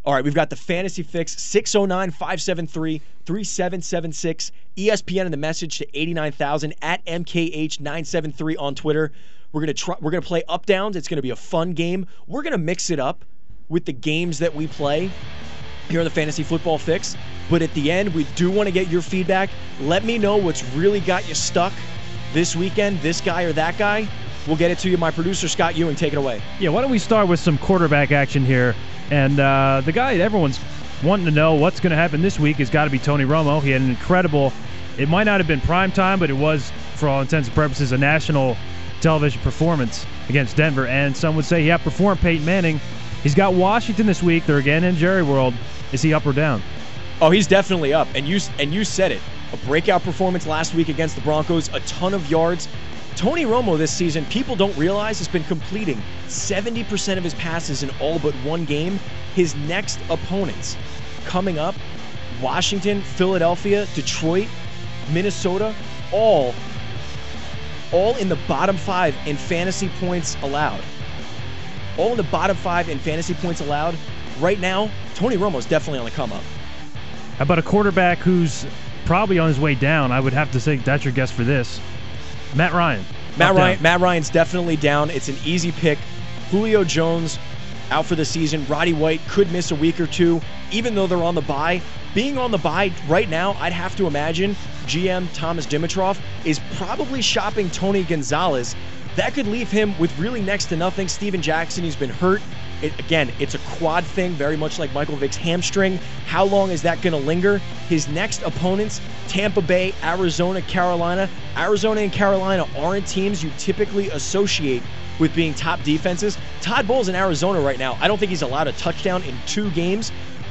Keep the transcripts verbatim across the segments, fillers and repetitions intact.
All right, we've got the Fantasy Fix, six oh nine, five seven three, three seven seven six. E S P N and the message to eighty-nine thousand at M K H nine seven three on Twitter. We're gonna try. We're gonna play up downs. It's gonna be a fun game. We're gonna mix it up with the games that we play here on the Fantasy Football Fix. But at the end, we do want to get your feedback. Let me know what's really got you stuck this weekend, this guy or that guy. We'll get it to you. My producer, Scott Ewing, take it away. Yeah, why don't we start with some quarterback action here? And uh, the guy that everyone's wanting to know what's going to happen this week has got to be Tony Romo. He had an incredible, it might not have been prime time, but it was, for all intents and purposes, a national television performance against Denver. And some would say he outperformed Peyton Manning. He's got Washington this week. They're again in Jerry World. Is he up or down? Oh, he's definitely up. And you and you said it. A breakout performance last week against the Broncos. A ton of yards. Tony Romo this season, people don't realize, has been completing seventy percent of his passes in all but one game. His next opponents coming up, Washington, Philadelphia, Detroit, Minnesota, all, all in the bottom five in fantasy points allowed. All in the bottom five in fantasy points allowed. Right now, Tony Romo's definitely on the come up. How about a quarterback who's probably on his way down? I would have to say that's your guess for this. Matt Ryan. Matt Ryan. Matt Ryan's definitely down. It's an easy pick. Julio Jones out for the season. Roddy White could miss a week or two, even though they're on the bye. Being on the bye right now, I'd have to imagine G M Thomas Dimitroff is probably shopping Tony Gonzalez. That could leave him with really next to nothing. Steven Jackson, he's been hurt. It, again, it's a quad thing, very much like Michael Vick's hamstring. How long is that going to linger? His next opponents, Tampa Bay, Arizona, Carolina. Arizona and Carolina aren't teams you typically associate with being top defenses. Todd Bowles in Arizona right now, I don't think he's allowed a touchdown in two games.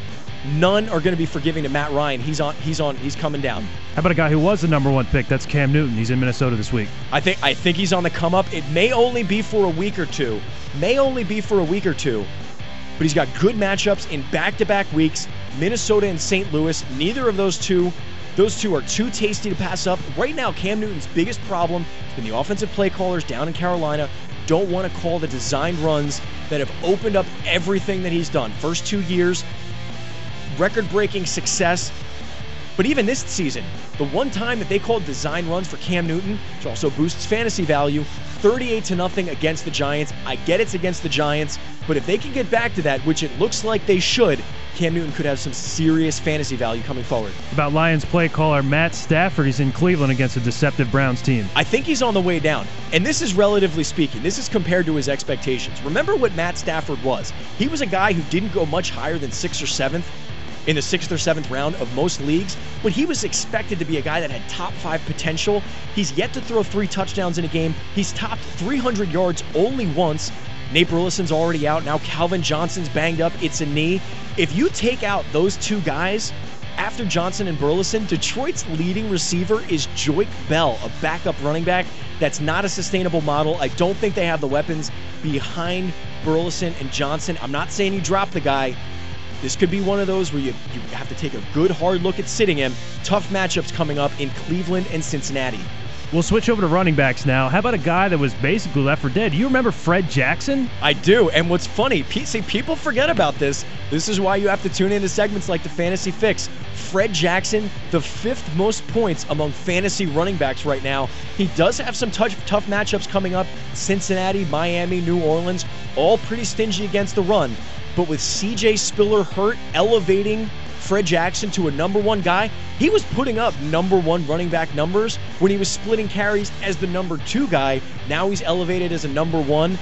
None are going to be forgiving to Matt Ryan. He's on. He's on. He's coming down. How about a guy who was the number one pick? That's Cam Newton. He's in Minnesota this week. I think. I think he's on the come up. It may only be for a week or two. May only be for a week or two. But he's got good matchups in back-to-back weeks. Minnesota and Saint Louis. Neither of those two. Those two are too tasty to pass up. Right now, Cam Newton's biggest problem has been the offensive play callers down in Carolina don't want to call the designed runs that have opened up everything that he's done. First two years. Record-breaking success. But even this season, the one time that they called design runs for Cam Newton, which also boosts fantasy value, thirty-eight to nothing against the Giants. I get it's against the Giants, but if they can get back to that, which it looks like they should, Cam Newton could have some serious fantasy value coming forward. About Lions play caller Matt Stafford. He's in Cleveland against a deceptive Browns team. I think he's on the way down. And this is relatively speaking. This is compared to his expectations. Remember what Matt Stafford was. He was a guy who didn't go much higher than sixth or seventh in the sixth or seventh round of most leagues, but he was expected to be a guy that had top five potential. He's yet to throw three touchdowns in a game. He's topped three hundred yards only once. Nate Burleson's already out. Now Calvin Johnson's banged up. It's a knee. If you take out those two guys, after Johnson and Burleson, Detroit's leading receiver is Joique Bell, a backup running back. That's not a sustainable model. I don't think they have the weapons behind Burleson and Johnson. I'm not saying you drop the guy. This could be one of those where you, you have to take a good hard look at sitting him. Tough matchups coming up in Cleveland and Cincinnati. We'll switch over to running backs now. How about a guy that was basically left for dead? Do you remember Fred Jackson? I do, and what's funny, see, people forget about this. This is why you have to tune into segments like the Fantasy Fix. Fred Jackson, the fifth most points among fantasy running backs right now. He does have some tough, tough matchups coming up. Cincinnati, Miami, New Orleans, all pretty stingy against the run. But with C J Spiller hurt, elevating Fred Jackson to a number one guy, he was putting up number one running back numbers when he was splitting carries as the number two guy. Now he's elevated as a number one.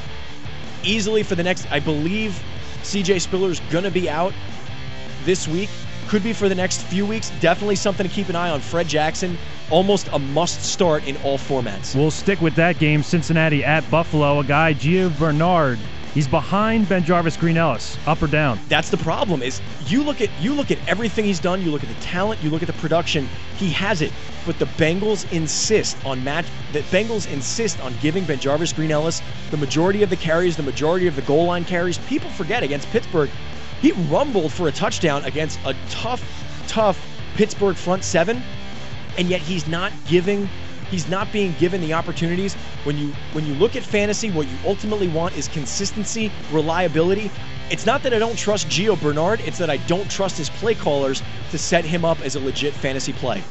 Easily for the next, I believe C J Spiller's going to be out this week. Could be for the next few weeks. Definitely something to keep an eye on. Fred Jackson, almost a must start in all formats. We'll stick with that game. Cincinnati at Buffalo. A guy, Gio Bernard. He's behind BenJarvus Green-Ellis, up or down? That's the problem. Is you look at you look at everything he's done. You look at the talent. You look at the production. He has it, but the Bengals insist on match. The Bengals insist on giving BenJarvus Green-Ellis the majority of the carries, the majority of the goal line carries. People forget against Pittsburgh, he rumbled for a touchdown against a tough, tough Pittsburgh front seven, and yet he's not giving. He's not being given the opportunities. When you when you look at fantasy, what you ultimately want is consistency, reliability, It's not that I don't trust Gio Bernard, it's that I don't trust his play callers to set him up as a legit fantasy play.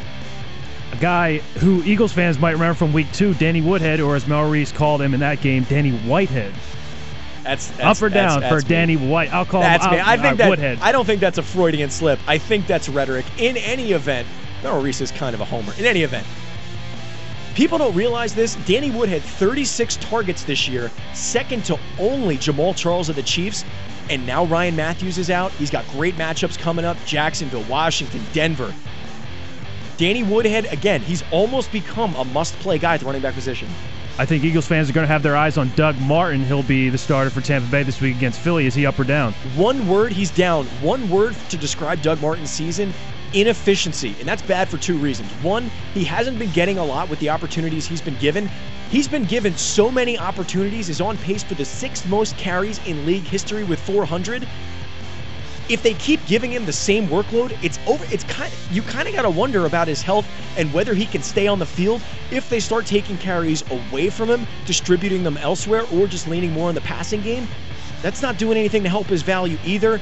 A guy who Eagles fans might remember from week two, Danny Woodhead, or as Mel Reese called him in that game, Danny Whitehead. That's, that's up or down that's, that's for me. Danny White. I'll call that's him me. out, I think uh, that, Woodhead. I don't think that's a Freudian slip. I think that's rhetoric. In any event, Mel Reese is kind of a homer. In any event, people don't realize this. Danny Woodhead, thirty-six targets this year, second to only Jamal Charles of the Chiefs. And now Ryan Matthews is out. He's got great matchups coming up. Jacksonville, Washington, Denver. Danny Woodhead, again, he's almost become a must-play guy at the running back position. I think Eagles fans are going to have their eyes on Doug Martin. He'll be the starter for Tampa Bay this week against Philly. Is he up or down? One word, he's down. One word to describe Doug Martin's season, inefficiency. And that's bad for two reasons. One, he hasn't been getting a lot with the opportunities he's been given. He's been given so many opportunities, is on pace for the sixth most carries in league history with four hundred. If they keep giving him the same workload, it's over. It's kind of, you kind of got to wonder about his health and whether he can stay on the field if they start taking carries away from him, distributing them elsewhere, or just leaning more on the passing game. That's not doing anything to help his value either.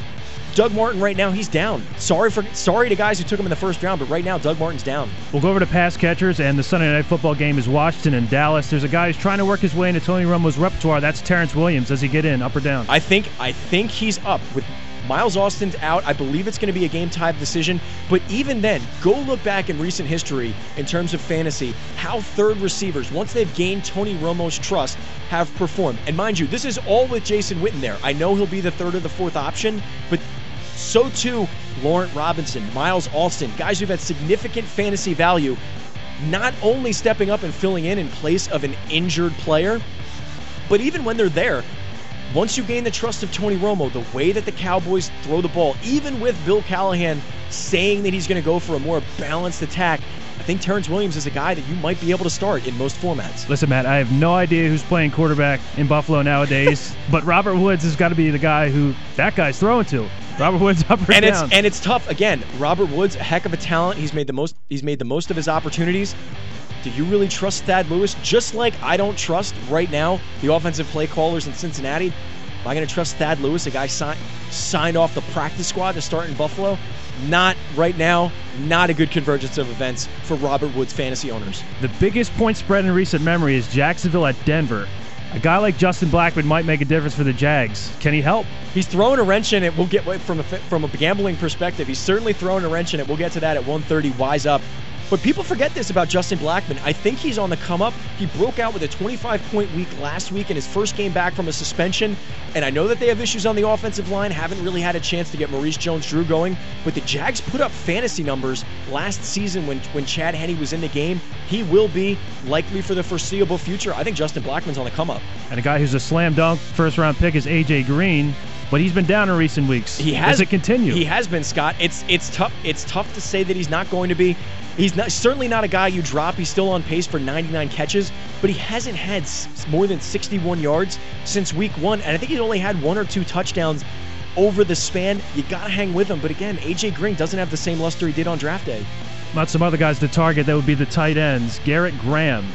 Doug Martin right now, he's down. Sorry for sorry to guys who took him in the first round, but right now Doug Martin's down. We'll go over to pass catchers, and the Sunday Night Football game is Washington and Dallas. There's a guy who's trying to work his way into Tony Romo's repertoire. That's Terrence Williams. Does he get in, up or down? I think I think he's up. With Miles Austin's out, I believe it's going to be a game-time decision. But even then, go look back in recent history in terms of fantasy, how third receivers, once they've gained Tony Romo's trust, have performed. And mind you, this is all with Jason Witten there. I know he'll be the third or the fourth option, but so too Laurent Robinson, Miles Austin, guys who've had significant fantasy value, not only stepping up and filling in in place of an injured player, but even when they're there, once you gain the trust of Tony Romo, the way that the Cowboys throw the ball, even with Bill Callahan saying that he's going to go for a more balanced attack, I think Terrence Williams is a guy that you might be able to start in most formats. Listen, Matt, I have no idea who's playing quarterback in Buffalo nowadays, but Robert Woods has got to be the guy who that guy's throwing to. Robert Woods up or and down. It's, and it's tough. Again, Robert Woods, a heck of a talent. He's made the most. He's made the most of his opportunities. Do you really trust Thad Lewis? Just like I don't trust right now the offensive play callers in Cincinnati. Am I going to trust Thad Lewis, a guy signed signed off the practice squad to start in Buffalo? Not right now. Not a good convergence of events for Robert Woods fantasy owners. The biggest point spread in recent memory is Jacksonville at Denver. A guy like Justin Blackmon might make a difference for the Jags. Can he help? He's throwing a wrench in it. We'll get from a from a gambling perspective. He's certainly throwing a wrench in it. We'll get to that at one thirty. Wise up. But people forget this about Justin Blackmon. I think he's on the come up. He broke out with a twenty-five point week last week in his first game back from a suspension. And I know that they have issues on the offensive line, haven't really had a chance to get Maurice Jones-Drew going. But the Jags put up fantasy numbers last season when, when Chad Henne was in the game. He will be likely for the foreseeable future. I think Justin Blackmon's on the come up. And a guy who's a slam dunk first round pick is A J Green. But he's been down in recent weeks. He has, Does it continue? He has been, Scott. It's it's tough. It's tough to say that he's not going to be. He's not, certainly not a guy you drop. He's still on pace for ninety-nine catches, but he hasn't had s- more than sixty-one yards since week one, and I think he's only had one or two touchdowns over the span. You got to hang with him. But again, A J Green doesn't have the same luster he did on draft day. Not some other guys to target. That would be the tight ends. Garrett Graham.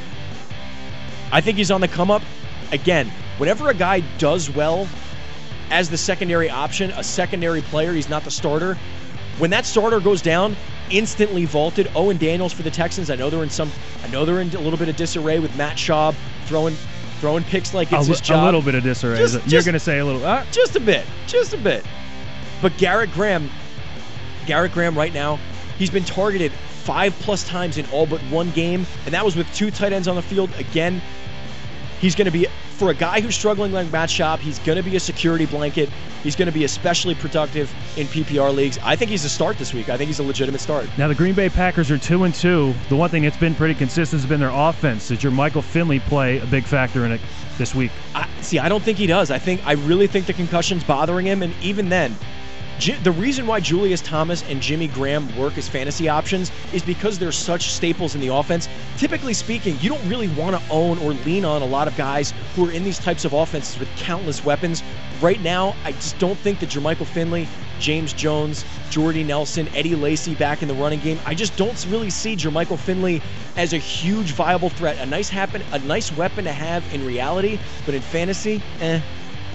I think he's on the come up. Again, whenever a guy does well as the secondary option, a secondary player, he's not the starter. When that starter goes down, instantly vaulted. Owen Daniels for the Texans. I know they're in some. I know they're in a little bit of disarray with Matt Schaub throwing, throwing picks like it's a, his job. A little bit of disarray. Just, You're just, going to say a little. Uh? Just a bit. Just a bit. But Garrett Graham, Garrett Graham right now, he's been targeted five plus times in all but one game, and that was with two tight ends on the field. Again, he's going to be, for a guy who's struggling like Matt Schaub, he's going to be a security blanket. He's going to be especially productive in P P R leagues. I think he's a start this week. I think he's a legitimate start. Now, the Green Bay Packers are two and two. The one thing that's been pretty consistent has been their offense. Does your Michael Finley play a big factor in it this week? I, see, I don't think he does. I think I really think the concussion's bothering him, and even then, the reason why Julius Thomas and Jimmy Graham work as fantasy options is because they're such staples in the offense. Typically speaking, you don't really want to own or lean on a lot of guys who are in these types of offenses with countless weapons. Right now, I just don't think that Jermichael Finley, James Jones, Jordy Nelson, Eddie Lacy back in the running game, I just don't really see Jermichael Finley as a huge viable threat. A nice happen, a nice weapon to have in reality, but in fantasy, eh.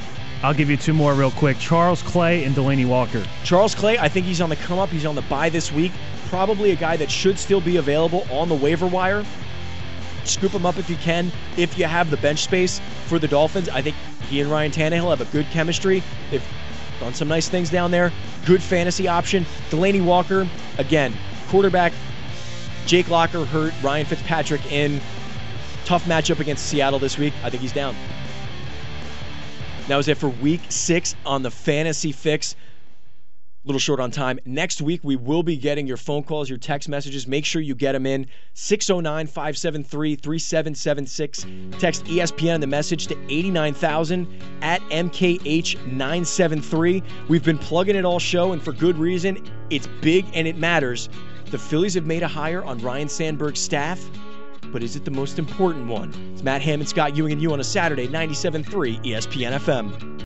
I'll give you two more real quick. Charles Clay and Delaney Walker. Charles Clay, I think he's on the come up. He's on the bye this week. Probably a guy that should still be available on the waiver wire. Scoop him up if you can. If you have the bench space for the Dolphins, I think he and Ryan Tannehill have a good chemistry. They've done some nice things down there. Good fantasy option. Delaney Walker, again, quarterback. Jake Locker hurt. Ryan Fitzpatrick in. Tough matchup against Seattle this week. I think he's down. That was it for week six on the Fantasy Fix. A little short on time. Next week, we will be getting your phone calls, your text messages. Make sure you get them in. six oh nine, five seven three, three seven seven six. Text E S P N the message to eighty-nine thousand at M K H nine seven three. We've been plugging it all show, and for good reason. It's big and it matters. The Phillies have made a hire on Ryan Sandberg's staff. But is it the most important one? It's Matt Hammond, Scott Ewing, and you on a Saturday, ninety-seven point three E S P N F M.